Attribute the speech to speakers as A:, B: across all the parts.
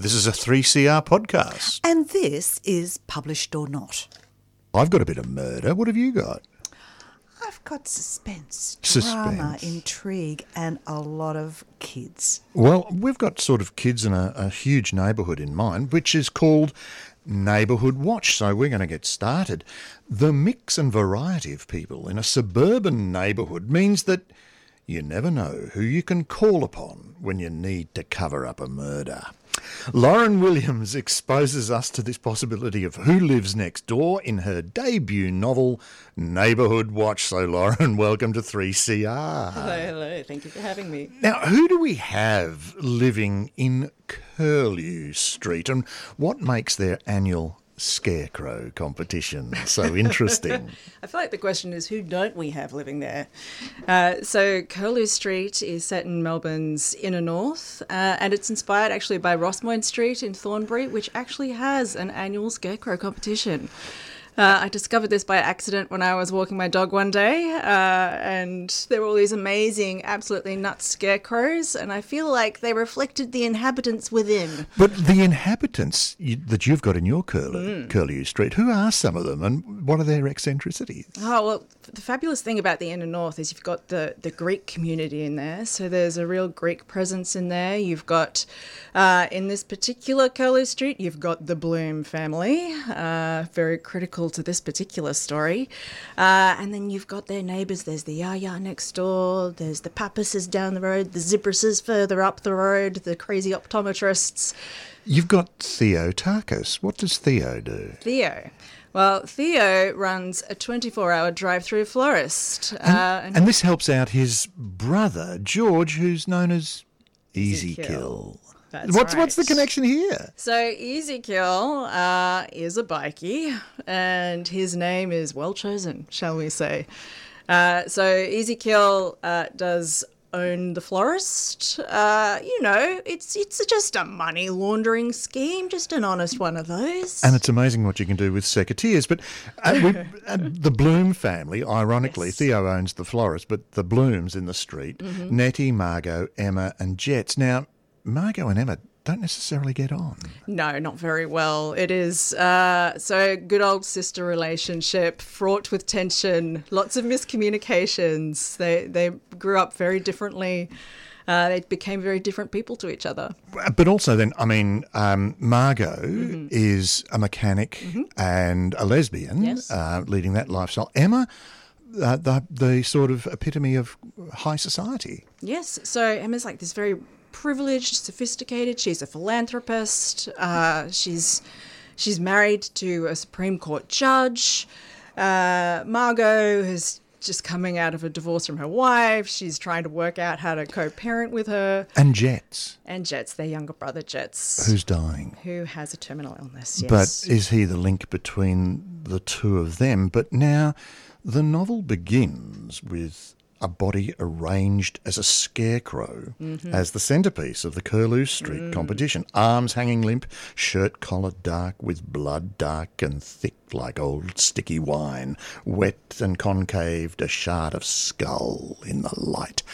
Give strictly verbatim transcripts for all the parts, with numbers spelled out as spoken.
A: This is a three C R podcast.
B: And this is Published or Not.
A: I've got a bit of murder. What have you got?
B: I've got suspense,
A: Suspense.
B: drama, intrigue, and a lot of kids.
A: Well, we've got sort of kids in a, a huge neighbourhood in mind, which is called Neighbourhood Watch. So we're going to get started. The mix and variety of people in a suburban neighbourhood means that you never know who you can call upon when you need to cover up a murder. Lauren Williams exposes us to this possibility of who lives next door in her debut novel, Neighbourhood Watch. So, Lauren, welcome to three C R.
C: Hello, hello. Thank you for having me.
A: Now, who do we have living in Curlew Street, and what makes their annual scarecrow competition so interesting?
C: I feel like the question is, who don't we have living there? Uh, so Curlew Street is set in Melbourne's inner north, uh, and it's inspired actually by Rossmoyne Street in Thornbury, which actually has an annual scarecrow competition. Uh, I discovered this by accident when I was walking my dog one day, uh, and there were all these amazing, absolutely nuts scarecrows, and I feel like they reflected the inhabitants within.
A: But the inhabitants you, that you've got in your Curlew, mm. Curlew Street, who are some of them, and what are their eccentricities?
C: Oh, well, the fabulous thing about the inner north is you've got the, the Greek community in there, so there's a real Greek presence in there. You've got, uh, in this particular Curlew Street, you've got the Bloom family, uh, very critical to this particular story. Uh, and then you've got their neighbours. There's the Yaya next door. There's the Pappases down the road. The Ziprases further up the road. The crazy optometrists.
A: You've got Theo Tarkas. What does Theo do?
C: Theo. Well, Theo runs a twenty-four hour drive-through florist.
A: And,
C: uh, and,
A: and this helps out his brother, George, who's known as Easy, Easy
C: Kill.
A: Kill.
C: That's
A: what's
C: right.
A: what's the connection here?
C: So Easy Kill uh, is a bikie, and his name is well chosen, shall we say. Uh, so Easy Kill uh, does own the florist. Uh, you know, it's it's just a money laundering scheme, just an honest one of those.
A: And it's amazing what you can do with secateurs. But uh, we, uh, the Bloom family, ironically,
C: Yes.
A: Theo owns the florist, but the Blooms in the street, mm-hmm. Nettie, Margot, Emma and Jets. Now, Margot and Emma don't necessarily get on.
C: No, not very well. It is, uh, so good old sister relationship, fraught with tension, lots of miscommunications. They they grew up very differently. Uh, they became very different people to each other.
A: But also then, I mean, um, Margot mm-hmm. is a mechanic mm-hmm. and a lesbian,
C: yes.
A: uh, leading that lifestyle. Emma, uh, the, the sort of epitome of high society.
C: Yes, so Emma's like this very privileged, sophisticated. She's a philanthropist. Uh, she's she's married to a Supreme Court judge. Uh, Margot is just coming out of a divorce from her wife. She's trying to work out how to co-parent with her.
A: And Jets.
C: And Jets, their younger brother Jets.
A: Who's dying.
C: Who has a terminal illness, yes.
A: But is he the link between the two of them? But now the novel begins with a body arranged as a scarecrow mm-hmm. as the centrepiece of the Curlew Street mm. competition. Arms hanging limp, shirt collar dark with blood dark and thick like old sticky wine, wet and concaved, a shard of skull in the light.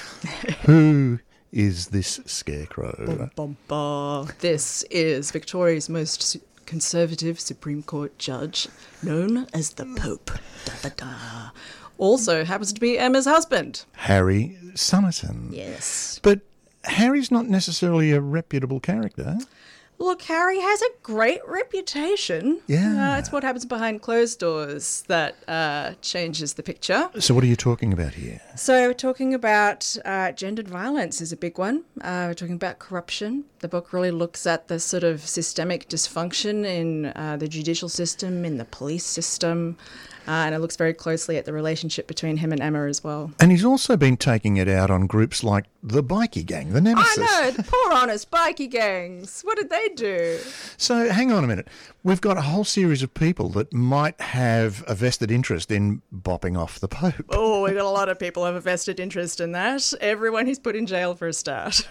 A: Who is this scarecrow?
C: Bum, bum, bum. This is Victoria's most conservative Supreme Court judge, known as the Pope. Da, da, da. Also happens to be Emma's husband.
A: Harry Somerton.
C: Yes.
A: But Harry's not necessarily a reputable character.
C: Look, Harry has a great reputation.
A: Yeah.
C: Uh, it's what happens behind closed doors that uh, changes the picture.
A: So what are you talking about here?
C: So we're talking about uh, gendered violence is a big one. Uh, we're talking about corruption. The book really looks at the sort of systemic dysfunction in uh, the judicial system, in the police system, uh, and it looks very closely at the relationship between him and Emma as well.
A: And he's also been taking it out on groups like the bikie gang, the Nemesis.
C: I know, the poor honest bikie gangs. What did they do?
A: So hang on a minute. We've got a whole series of people that might have a vested interest in bopping off the Pope.
C: Oh, we've got a lot of people who have a vested interest in that. Everyone he's put in jail for a start.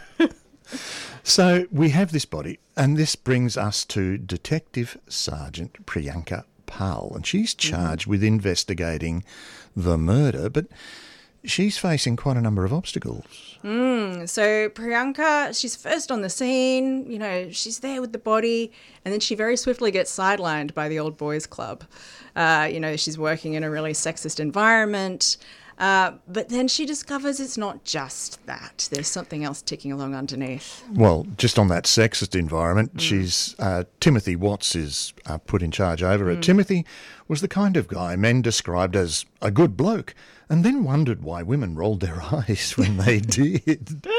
A: So we have this body, and this brings us to Detective Sergeant Priyanka Pal, and she's charged mm-hmm. with investigating the murder. But she's facing quite a number of obstacles.
C: Mm, so Priyanka, she's first on the scene, you know, she's there with the body, and then she very swiftly gets sidelined by the old boys club. Uh, you know, she's working in a really sexist environment. Uh, but then she discovers it's not just that. There's something else ticking along underneath.
A: Well, just on that sexist environment,
C: Mm.
A: she's uh, Timothy Watts is uh, put in charge over her.
C: Mm.
A: Timothy was the kind of guy men described as a good bloke, and then wondered why women rolled their eyes when they did.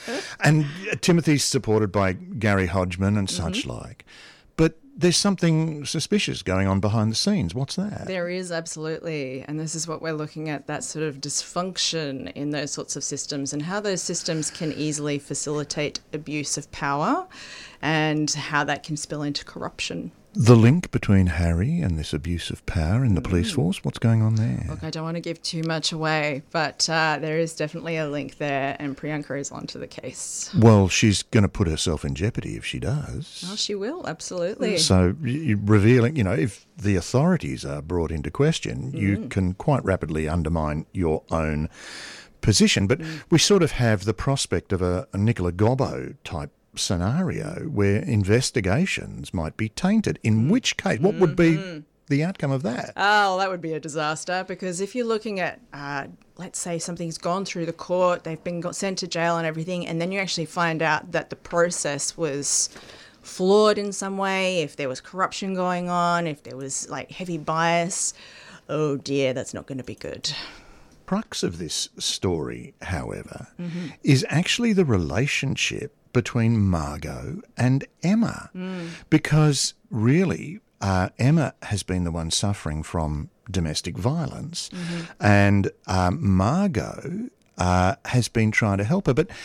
A: And uh, Timothy's supported by Gary Hodgman and such
C: Mm-hmm.
A: like. But there's something suspicious going on behind the scenes. What's that?
C: There is, absolutely. And this is what we're looking at, that sort of dysfunction in those sorts of systems and how those systems can easily facilitate abuse of power and how that can spill into corruption.
A: The link between Harry and this abuse of power in the police force, what's going on there?
C: Look, I don't want to give too much away, but uh, there is definitely a link there, and Priyanka is onto the case.
A: Well, she's going to put herself in jeopardy if she does.
C: Oh, she will, absolutely.
A: So you revealing, you know, if the authorities are brought into question,
C: Mm.
A: you can quite rapidly undermine your own position. But mm. we sort of have the prospect of a, a Nicola Gobbo type scenario where investigations might be tainted, in which case, what would be the outcome of that?
C: Oh, that would be a disaster, because if you're looking at, uh, let's say something's gone through the court, they've been got sent to jail and everything, and then you actually find out that the process was flawed in some way, if there was corruption going on, if there was like heavy bias, oh dear, that's not going to be good.
A: Crux of this story, however,
C: Mm-hmm.
A: is actually the relationship between Margot and Emma,
C: Mm.
A: because really uh, Emma has been the one suffering from domestic violence,
C: Mm-hmm.
A: and um, Margot uh, has been trying to help her, but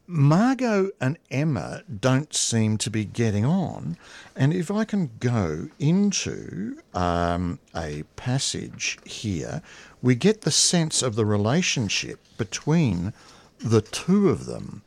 A: Margot and Emma don't seem to be getting on. And if I can go into um, a passage here, we get the sense of the relationship between the two of them.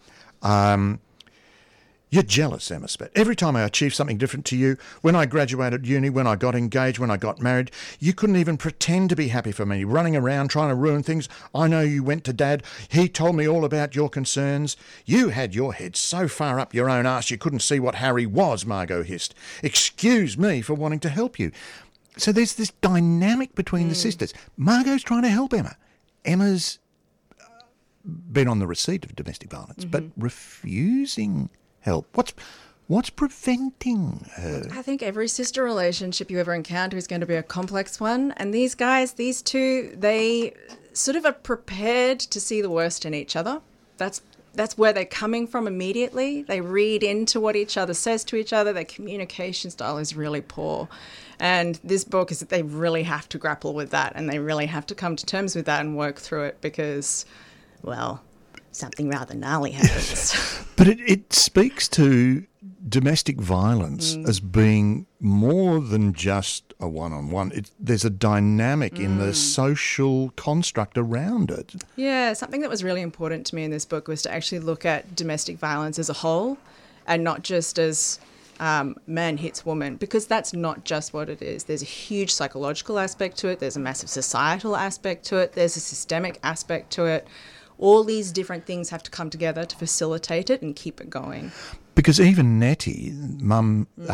A: Um, You're jealous, Emma Spett. Every time I achieve something different to you, when I graduated uni, when I got engaged, when I got married, you couldn't even pretend to be happy for me, running around trying to ruin things. I know you went to Dad. He told me all about your concerns. You had your head so far up your own arse you couldn't see what Harry was, Margot hissed. Excuse me for wanting to help you. So there's this dynamic between mm. the sisters. Margot's trying to help Emma. Emma's been on the receipt of domestic violence, mm-hmm. but refusing help. What's what's preventing her?
C: I think every sister relationship you ever encounter is going to be a complex one. And these guys, these two, they sort of are prepared to see the worst in each other. That's that's where they're coming from immediately. They read into what each other says to each other. Their communication style is really poor. And this book is that they really have to grapple with that, and they really have to come to terms with that and work through it because, well, something rather gnarly happens.
A: But it, it speaks to domestic violence mm. as being more than just a one-on-one. It, there's a dynamic mm. in the social construct around it.
C: Yeah, something that was really important to me in this book was to actually look at domestic violence as a whole and not just as um, man hits woman, because that's not just what it is. There's a huge psychological aspect to it. There's a massive societal aspect to it. There's a systemic aspect to it. All these different things have to come together to facilitate it and keep it going.
A: Because even Nettie, mum, mm.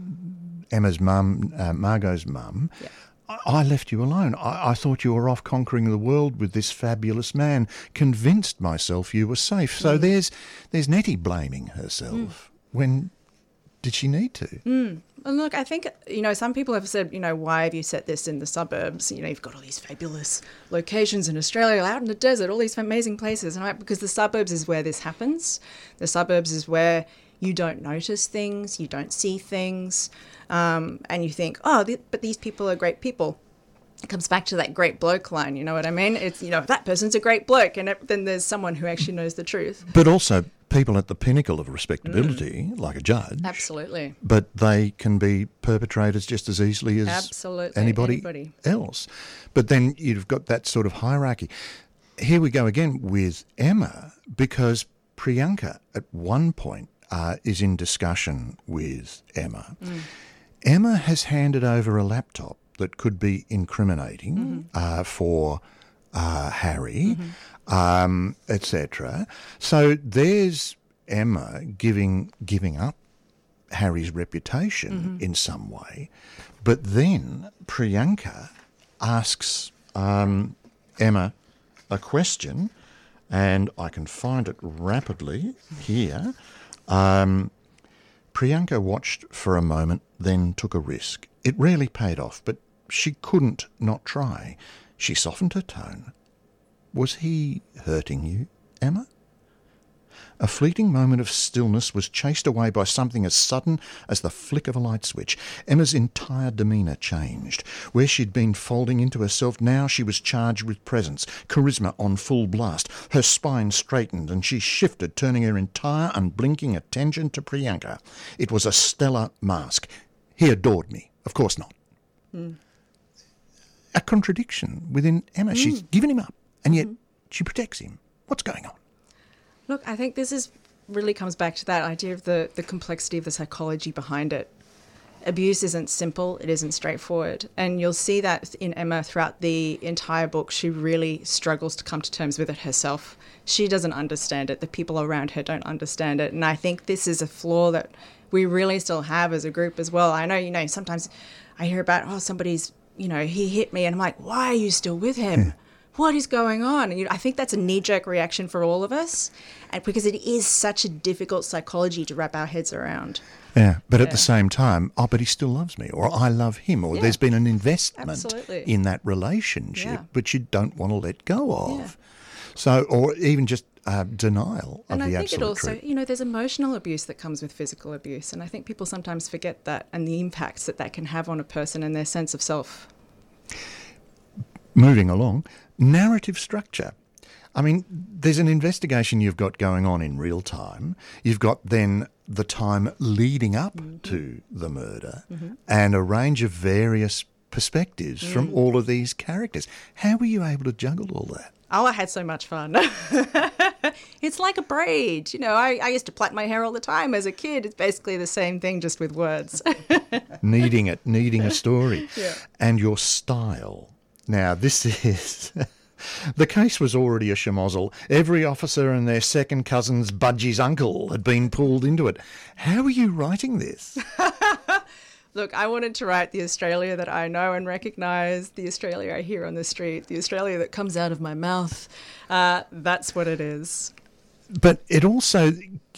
A: uh, Emma's mum, uh, Margot's mum, yeah. I-, I left you alone. I-, I thought you were off conquering the world with this fabulous man, convinced myself you were safe. So mm. there's there's Nettie blaming herself. Mm. When did she need to?
C: Mm. And look, I think, you know, some people have said, you know, why have you set this in the suburbs? You know, you've got all these fabulous locations in Australia, out in the desert, all these amazing places. And I, because the suburbs is where this happens. The suburbs is where you don't notice things, you don't see things, um, and you think, oh, th- but these people are great people. It comes back to that great bloke line, you know what I mean? It's, you know, that person's a great bloke, and it, then there's someone who actually knows the truth.
A: But also people at the pinnacle of respectability, mm. like a judge.
C: Absolutely.
A: But they can be perpetrators just as easily as
C: Absolutely.
A: anybody,
C: anybody
A: else. But then you've got that sort of hierarchy. Here we go again with Emma, because Priyanka at one point uh, is in discussion with Emma. Mm. Emma has handed over a laptop that could be incriminating mm-hmm. uh, for uh, Harry, mm-hmm. um, et cetera. So there's Emma giving giving up Harry's reputation mm-hmm. in some way, but then Priyanka asks um, Emma a question, and I can find it rapidly here. Um, Priyanka watched for a moment, then took a risk. It rarely paid off, but she couldn't not try. She softened her tone. Was he hurting you, Emma? A fleeting moment of stillness was chased away by something as sudden as the flick of a light switch. Emma's entire demeanour changed. Where she'd been folding into herself, now she was charged with presence, charisma on full blast. Her spine straightened and she shifted, turning her entire unblinking attention to Priyanka. It was a stellar mask. He adored me. Of course not. Mm. A contradiction within Emma. Mm. She's given him up, and yet mm. she protects him. What's going on?
C: Look, I think this is really comes back to that idea of the, the complexity of the psychology behind it. Abuse isn't simple, it isn't straightforward. And you'll see that in Emma throughout the entire book. She really struggles to come to terms with it herself. She doesn't understand it. The people around her don't understand it. And I think this is a flaw that we really still have as a group as well. I know, you know, sometimes I hear about, oh, somebody's, you know, he hit me. And I'm like, why are you still with him? What is going on? And, you know, I think that's a knee-jerk reaction for all of us, and because it is such a difficult psychology to wrap our heads around.
A: Yeah, but yeah. at the same time, oh, but he still loves me, or I love him, or yeah. there's been an investment
C: Absolutely.
A: in that relationship,
C: yeah.
A: which you don't want to let go of.
C: Yeah.
A: So, or even just uh, denial
C: and
A: of
C: I
A: the absolute
C: think it also,
A: truth.
C: you know, there's emotional abuse that comes with physical abuse, and I think people sometimes forget that and the impacts that that can have on a person and their sense of self.
A: Moving along, narrative structure. I mean, there's an investigation you've got going on in real time. You've got then the time leading up mm-hmm. to the murder mm-hmm. and a range of various perspectives mm. from all of these characters. How were you able to juggle all that?
C: Oh, I had so much fun. It's like a braid. You know, I, I used to plait my hair all the time as a kid. It's basically the same thing, just with words.
A: needing it, needing a story.
C: Yeah.
A: And your style. Now, this is... The case was already a schmozzle. Every officer and their second cousin's budgie's uncle had been pulled into it. How are you writing this?
C: Look, I wanted to write the Australia that I know and recognise, the Australia I hear on the street, the Australia that comes out of my mouth. Uh, that's what it is.
A: But it also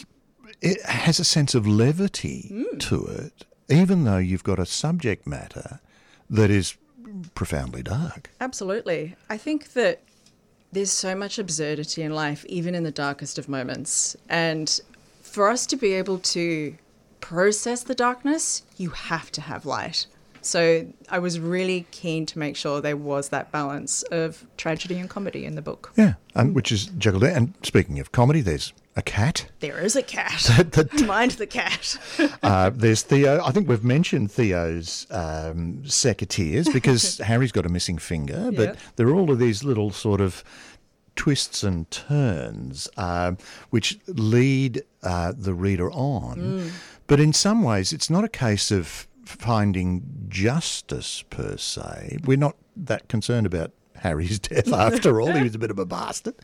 A: it has a sense of levity mm. to it, even though you've got a subject matter that is profoundly dark.
C: Absolutely. I think that there's so much absurdity in life, even in the darkest of moments. And for us to be able to process the darkness, you have to have light. So I was really keen to make sure there was that balance of tragedy and comedy in the book.
A: Yeah, and which is juggled out. And speaking of comedy, there's a cat.
C: There is a cat. Mind the cat.
A: uh, there's Theo. I think we've mentioned Theo's um, secateurs because Harry's got a missing finger, but yep. there are all of these little sort of twists and turns uh, which lead uh, the reader on. Mm. But in some ways, it's not a case of finding justice per se. We're not that concerned about Harry's death after all. He was a bit of a bastard.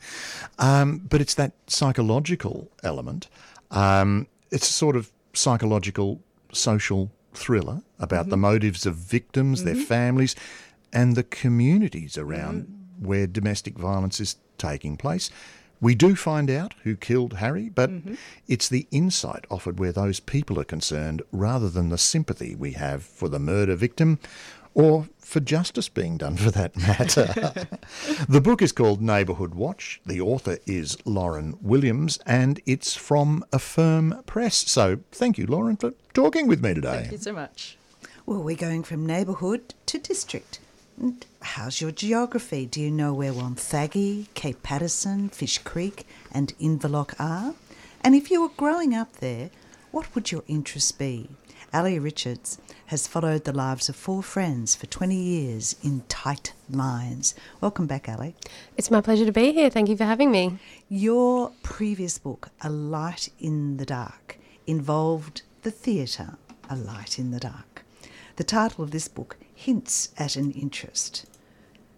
A: Um, but it's that psychological element. Um, it's a sort of psychological social thriller about mm-hmm. the motives of victims, mm-hmm. their families, and the communities around mm-hmm. where domestic violence is taking place. We do find out who killed Harry, but mm-hmm. it's the insight offered where those people are concerned rather than the sympathy we have for the murder victim or for justice being done for that matter. The book is called Neighbourhood Watch. The author is Lauren Williams and it's from Affirm Press. So thank you, Lauren, for talking with me today.
C: Thank you so much.
B: Well, we're going from neighbourhood to district. And how's your geography? Do you know where Wonthaggi, Cape Patterson, Fish Creek and Inverloch are? And if you were growing up there, what would your interests be? Ali Richards has followed the lives of four friends for twenty years in tight lines. Welcome back, Ali.
D: It's my pleasure to be here. Thank you for having me.
B: Your previous book, A Light in the Dark, involved the theatre, A Light in the Dark. The title of this book hints at an interest.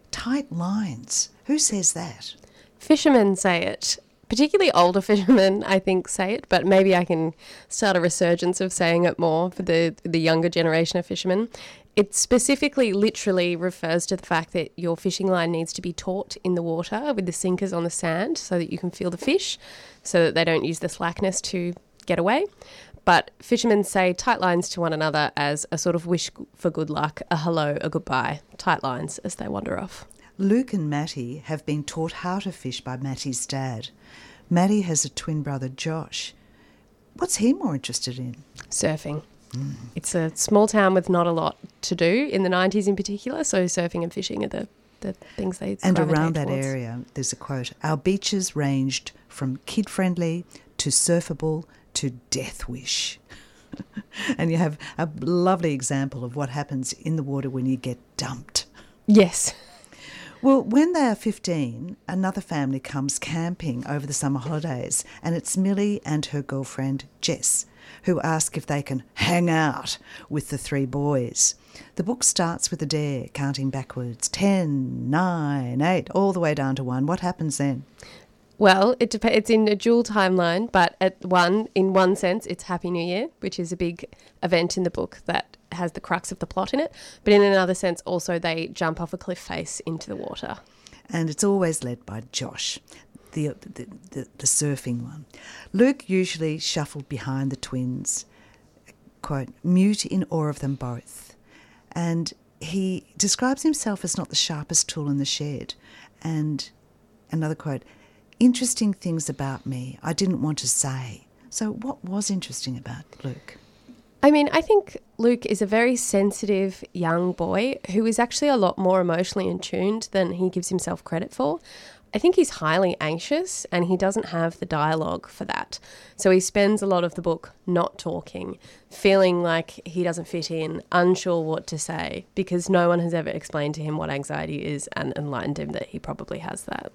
B: tight lines. Who says that?
D: Fishermen say it. Particularly older fishermen, I think, say it, but maybe I can start a resurgence of saying it more for the, the younger generation of fishermen. It specifically, literally refers to the fact that your fishing line needs to be taut in the water with the sinkers on the sand so that you can feel the fish, so that they don't use the slackness to get away. But fishermen say tight lines to one another as a sort of wish for good luck, a hello, a goodbye, tight lines as they wander off.
B: Luke and Matty have been taught how to fish by Matty's dad. Matty has a twin brother, Josh. What's he more interested in?
D: Surfing. Mm. It's a small town with not a lot to do in the nineties in particular, so surfing and fishing are the, the things they
B: And
D: gravitate
B: around that
D: towards.
B: area, there's a quote, our beaches ranged from kid-friendly to surfable to death wish. And you have a lovely example of what happens in the water when you get dumped.
D: Yes.
B: Well, when they are fifteen, another family comes camping over the summer holidays, and it's Millie and her girlfriend Jess, who ask if they can hang out with the three boys. The book starts with a dare, counting backwards, ten, nine, eight, all the way down to one. What happens then?
D: Well, it dep- it's in a dual timeline, but at one, in one sense, it's Happy New Year, which is a big event in the book that has the crux of the plot in it. But in another sense, also they jump off a cliff face into the water.
B: And it's always led by Josh, the, the, the, the surfing one. Luke usually shuffled behind the twins, quote, mute in awe of them both. And he describes himself as not the sharpest tool in the shed. And another quote, interesting things about me I didn't want to say. So what was interesting about Luke?
D: I mean, I think Luke is a very sensitive young boy who is actually a lot more emotionally in tuned than he gives himself credit for. I think he's highly anxious and he doesn't have the dialogue for that. So he spends a lot of the book not talking, feeling like he doesn't fit in, unsure what to say, because no one has ever explained to him what anxiety is and enlightened him that he probably has that.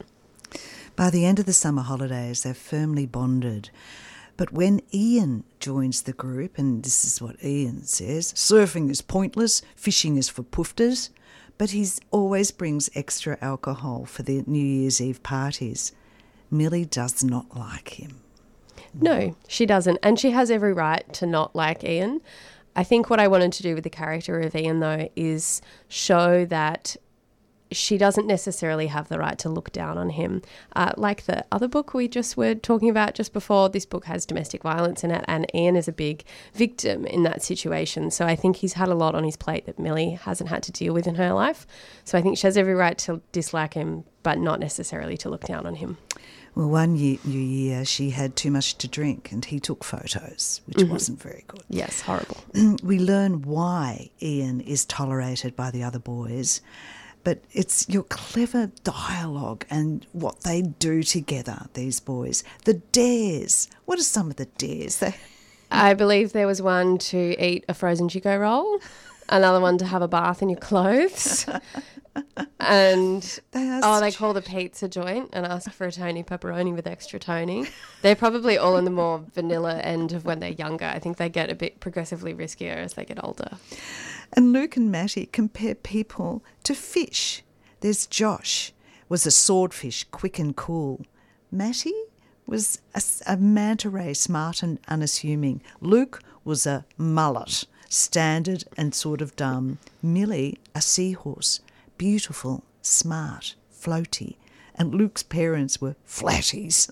B: By the end of the summer holidays, they're firmly bonded. But when Ian joins the group, and this is what Ian says, surfing is pointless, fishing is for poofters, but he always brings extra alcohol for the New Year's Eve parties. Millie does not like him.
D: No, she doesn't. And she has every right to not like Ian. I think what I wanted to do with the character of Ian, though, is show that she doesn't necessarily have the right to look down on him. Uh, like the other book we just were talking about just before, this book has domestic violence in it, and Ian is a big victim in that situation. So I think he's had a lot on his plate that Millie hasn't had to deal with in her life. So I think she has every right to dislike him, but not necessarily to look down on him.
B: Well, one year, New Year, she had too much to drink and he took photos, which mm-hmm. wasn't very good.
D: Yes, horrible.
B: We learn why Ian is tolerated by the other boys. But it's your clever dialogue and what they do together, these boys. The dares. What are some of the dares? They...
D: I believe there was one to eat a frozen Chico roll, another one to have a bath in your clothes, and
B: they
D: oh, they call the pizza joint and ask for a Tony pepperoni with extra Tony. They're probably all in the more vanilla end of when they're younger. I think they get a bit progressively riskier as they get older.
B: And Luke and Matty compare people to fish. There's Josh, was a swordfish, quick and cool. Matty was a, a manta ray, smart and unassuming. Luke was a mullet, standard and sort of dumb. Millie, a seahorse, beautiful, smart, floaty. And Luke's parents were flatties.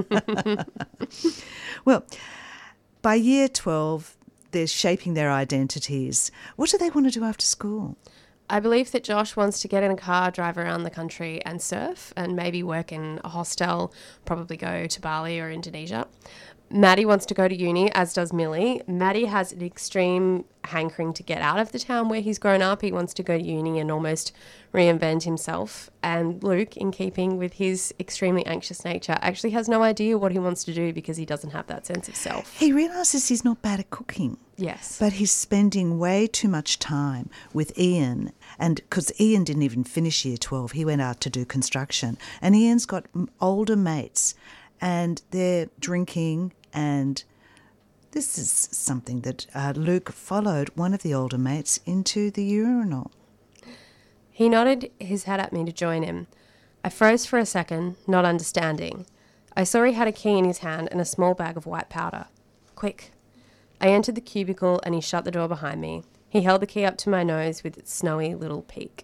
B: Well, by year twelve, they're shaping their identities. What do they want to do after school?
D: I believe that Josh wants to get in a car, drive around the country and surf and maybe work in a hostel, probably go to Bali or Indonesia. Maddie wants to go to uni, as does Millie. Maddie has an extreme hankering to get out of the town where he's grown up. He wants to go to uni and almost reinvent himself. And Luke, in keeping with his extremely anxious nature, actually has no idea what he wants to do because he doesn't have that sense of self.
B: He realises he's not bad at cooking.
D: Yes.
B: But he's spending way too much time with Ian, and because Ian didn't even finish year twelve, he went out to do construction. And Ian's got older mates and they're drinking, and this is something that uh, Luke followed one of the older mates into the urinal.
D: He nodded his head at me to join him. I froze for a second, not understanding. I saw he had a key in his hand and a small bag of white powder. Quick. I entered the cubicle and he shut the door behind me. He held the key up to my nose with its snowy little peak.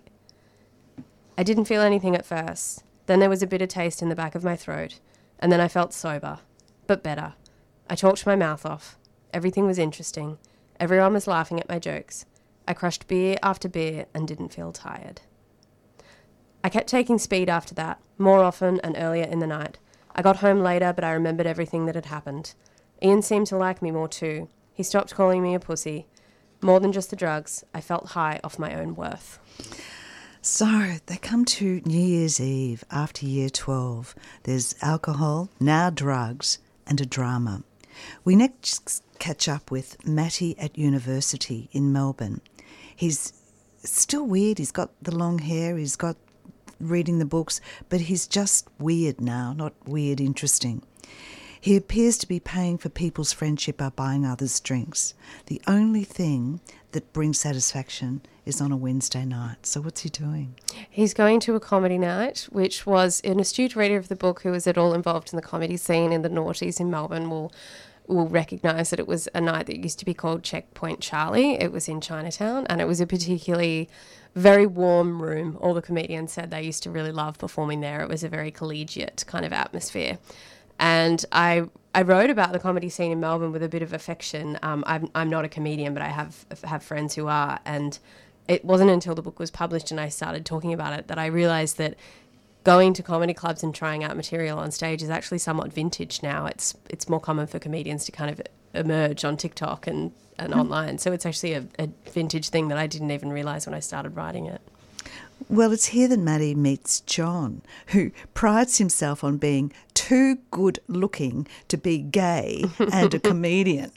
D: I didn't feel anything at first. Then there was a bitter taste in the back of my throat, and then I felt sober, but better. I talked my mouth off. Everything was interesting. Everyone was laughing at my jokes. I crushed beer after beer and didn't feel tired. I kept taking speed after that, more often and earlier in the night. I got home later, but I remembered everything that had happened. Ian seemed to like me more too. He stopped calling me a pussy. More than just the drugs, I felt high off my own worth.
B: So they come to New Year's Eve after year twelve. There's alcohol, now drugs, and a drama. We next catch up with Matty at university in Melbourne. He's still weird. He's got the long hair. He's got reading the books, but he's just weird now, not weird interesting. He appears to be paying for people's friendship by buying others drinks. The only thing that brings satisfaction is on a Wednesday night. So what's he doing?
D: He's going to a comedy night, which was an astute reader of the book who was at all involved in the comedy scene in the noughties in Melbourne will will recognise that it was a night that used to be called Checkpoint Charlie. It was in Chinatown, and it was a particularly very warm room. All the comedians said they used to really love performing there. It was a very collegiate kind of atmosphere. And I I wrote about the comedy scene in Melbourne with a bit of affection. Um, I'm I'm not a comedian, but I have have friends who are. And it wasn't until the book was published and I started talking about it that I realised that going to comedy clubs and trying out material on stage is actually somewhat vintage now. It's it's more common for comedians to kind of emerge on TikTok and, and mm. online. So it's actually a, a vintage thing that I didn't even realise when I started writing it.
B: Well, it's here that Matty meets John, who prides himself on being too good looking to be gay and a comedian.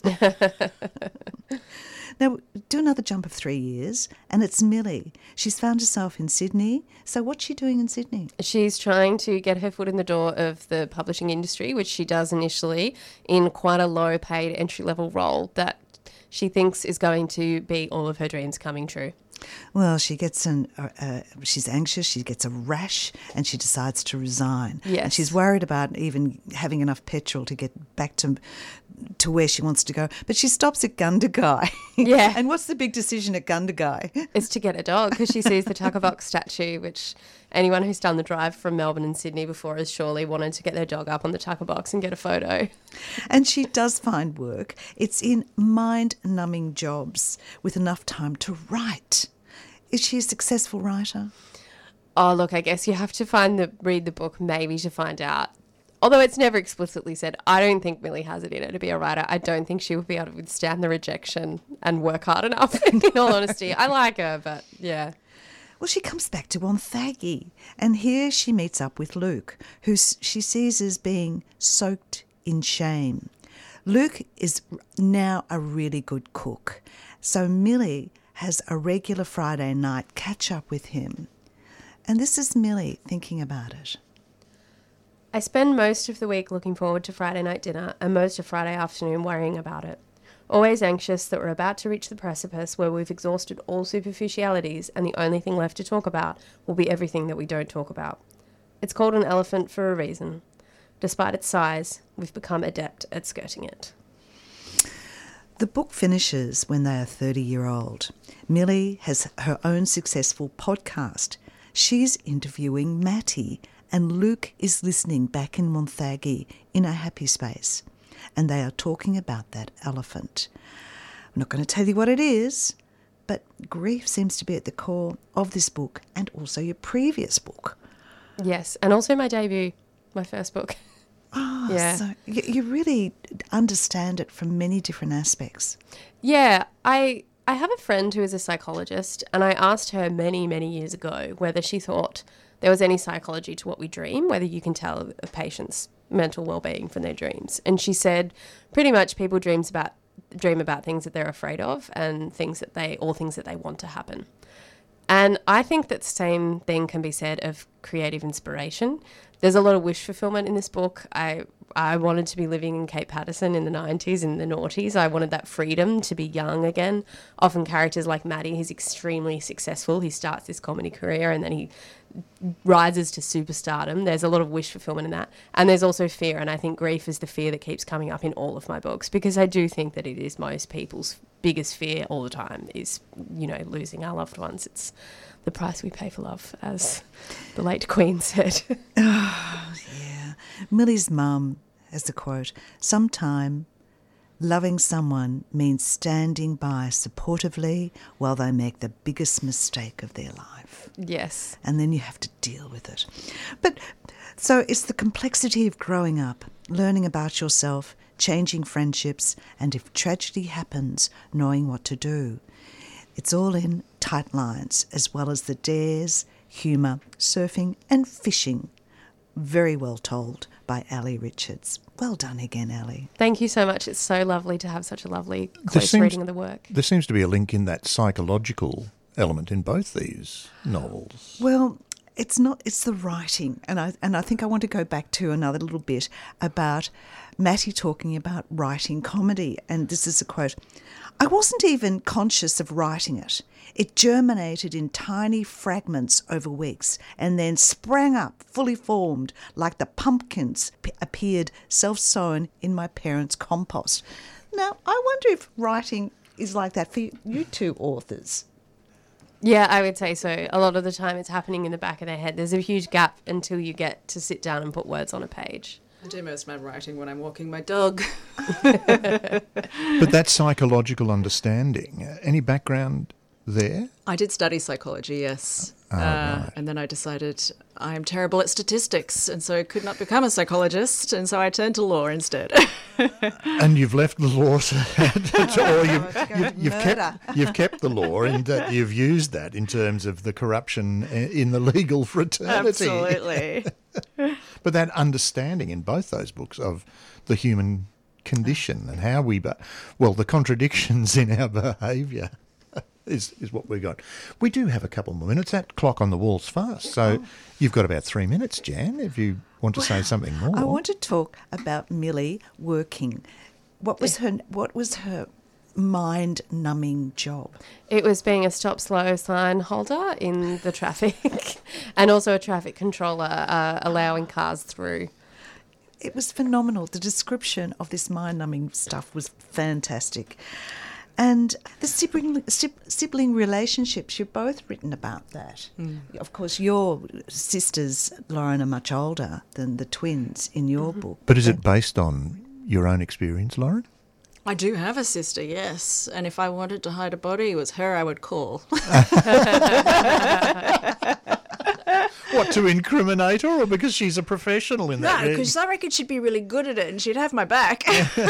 B: Now, do another jump of three years, and it's Millie. She's found herself in Sydney. So what's she doing in Sydney?
D: She's trying to get her foot in the door of the publishing industry, which she does initially in quite a low-paid entry-level role that she thinks is going to be all of her dreams coming true.
B: Well, she gets an, uh, uh, she's anxious, she gets a rash, and she decides to resign.
D: Yes.
B: And she's worried about even having enough petrol to get back to to where she wants to go. But she stops at Gundagai.
D: Yeah.
B: And what's the big decision at Gundagai?
D: It's to get a dog, because she sees the Tucker Box statue, which anyone who's done the drive from Melbourne and Sydney before has surely wanted to get their dog up on the Tucker Box and get a photo.
B: And she does find work. It's in mind-numbing jobs with enough time to write. Is she a successful writer?
D: Oh, look, I guess you have to find the read the book maybe to find out. Although it's never explicitly said, I don't think Millie has it in her to be a writer. I don't think she would be able to withstand the rejection and work hard enough, in all honesty. I like her, but yeah.
B: Well, she comes back to Wonthaggi, and here she meets up with Luke, who she sees as being soaked in shame. Luke is now a really good cook, so Millie has a regular Friday night catch up with him. And this is Millie thinking about it.
D: I spend most of the week looking forward to Friday night dinner and most of Friday afternoon worrying about it. Always anxious that we're about to reach the precipice where we've exhausted all superficialities and the only thing left to talk about will be everything that we don't talk about. It's called an elephant for a reason. Despite its size, we've become adept at skirting it.
B: The book finishes when they are thirty year old. Millie has her own successful podcast. She's interviewing Matty, and Luke is listening back in Wonthaggi in a happy space. And they are talking about that elephant. I'm not going to tell you what it is, but grief seems to be at the core of this book and also your previous book.
D: Yes, and also my debut, my first book.
B: Oh,
D: yeah.
B: So you, you really understand it from many different aspects.
D: Yeah, I I have a friend who is a psychologist, and I asked her many, many years ago whether she thought there was any psychology to what we dream, whether you can tell a patient's mental well-being from their dreams. And she said pretty much people dreams about dream about things that they're afraid of and things that they or things that they want to happen. And I think that the same thing can be said of creative inspiration. There's a lot of wish fulfillment in this book. I I wanted to be living in Cape Patterson in the nineties, in the noughties. I wanted that freedom to be young again. Often characters like Maddie, he's extremely successful. He starts this comedy career and then he rises to superstardom. There's a lot of wish fulfillment in that. And there's also fear, and I think grief is the fear that keeps coming up in all of my books, because I do think that it is most people's biggest fear all the time is, you know, losing our loved ones. It's the price we pay for love, as the late Queen said.
B: Oh, yeah. Millie's mum has the quote, "Sometime loving someone means standing by supportively while they make the biggest mistake of their life."
D: Yes.
B: And then you have to deal with it. But so it's the complexity of growing up, learning about yourself, changing friendships, and if tragedy happens, knowing what to do. It's all in tight lines, as well as the dares, humour, surfing and fishing. Very well told by Ali Richards. Well done again, Ali.
D: Thank you so much. It's so lovely to have such a lovely
A: There
D: close
A: seems-
D: reading of the work.
A: There seems to be a link in that psychological element in both these novels.
B: Well, it's not, it's the writing. And I, and I think I want to go back to another little bit about Matty talking about writing comedy. And this is a quote, "I wasn't even conscious of writing it. It germinated in tiny fragments over weeks and then sprang up fully formed like the pumpkins p- appeared self-sown in my parents' compost." Now, I wonder if writing is like that for you, you two authors.
D: Yeah, I would say so. A lot of the time it's happening in the back of their head. There's a huge gap until you get to sit down and put words on a page.
C: I do most of my writing when I'm walking my dog.
A: But that psychological understanding, uh, any background there?
C: I did study psychology, yes.
A: Oh,
C: uh,
A: right.
C: And then I decided I'm terrible at statistics, and so I could not become a psychologist, and so I turned to law instead.
A: And you've left the law, to, to, or you've, you've, you've,
B: Murder.
A: kept, you've kept the law, and uh, you've used that in terms of the corruption i- in the legal fraternity.
C: Absolutely.
A: But that understanding in both those books of the human condition and how we, be- well, the contradictions in our behaviour is, is what we got. We do have a couple more minutes. That clock on the wall's fast. So you've got about three minutes, Jan, if you want to say something more.
B: I want to talk about Millie working. What was her What was her mind-numbing job?
D: It was being a stop slow sign holder in the traffic and also a traffic controller uh, allowing cars through.
B: It was phenomenal. The description of this mind-numbing stuff was fantastic. And the sibling, sib- sibling relationships, you've both written about that. Of course, your sisters, Lauren, are much older than the twins in your book.
A: But is it based on your own experience, Lauren?
C: I do have a sister, yes. And if I wanted to hide a body, it was her I would call.
A: What, to incriminate her, or because she's a professional in
C: No,
A: that?
C: because I reckon she'd be really good at it and she'd have my back.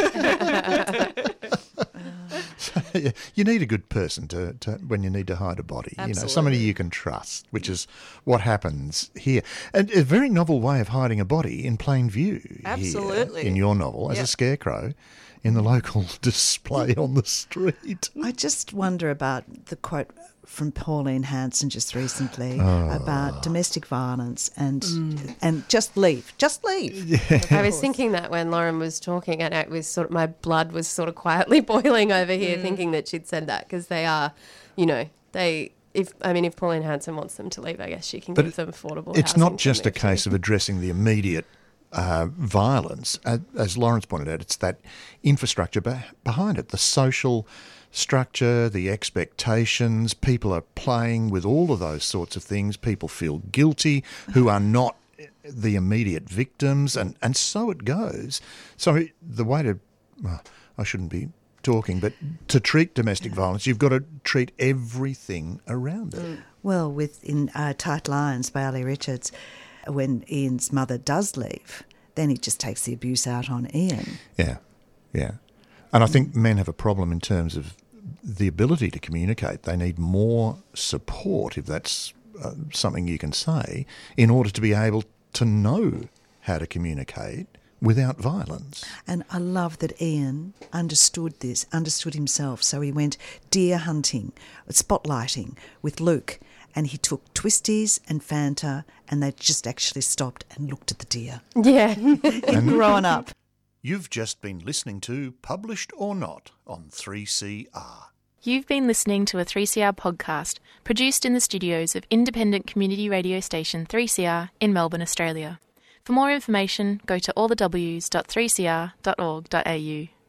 A: You need a good person to, to when you need to hide a body. You know, somebody
C: Absolutely.
A: you can trust, which is what happens here. And a very novel way of hiding a body in plain view. here
C: Absolutely.
A: in your novel, as a
C: Yep.
A: scarecrow in the local display on the street.
B: I just wonder about the quote from Pauline Hanson just recently about domestic violence and and just leave, just leave.
D: I was thinking that when Lauren was talking, and it was sort of, my blood was sort of quietly boiling over here, thinking that she'd said that, because they are, you know, they. If I mean, if Pauline Hanson wants them to leave, I guess she can
A: But
D: give them affordable.
A: It's
D: housing
A: not
D: to
A: just a
D: move to.
A: case of addressing the immediate uh, violence. As, as Lawrence pointed out, it's that infrastructure be- behind it, the social structure, the expectations. People are playing with all of those sorts of things. People feel guilty who are not the immediate victims, and, and so it goes. So the way to, well, I shouldn't be talking, but to treat domestic violence, you've got to treat everything around it.
B: Well, with in uh, Tight Lines by Ali Richards, when Ian's mother does leave, then he just takes the abuse out on Ian.
A: Yeah, yeah. And I think men have a problem in terms of the ability to communicate. They need more support, if that's uh, something you can say, in order to be able to know how to communicate without violence.
B: And I love that Ian understood this, understood himself. So he went deer hunting, spotlighting with Luke, and he took twisties and Fanta, and they just actually stopped and looked at the deer.
D: Yeah.
B: He'd grown up.
A: You've just been listening to Published or Not on three C R.
E: You've been listening to a three C R podcast produced in the studios of independent community radio station three C R in Melbourne, Australia. For more information, go to all the w s dot three c r dot org dot a u.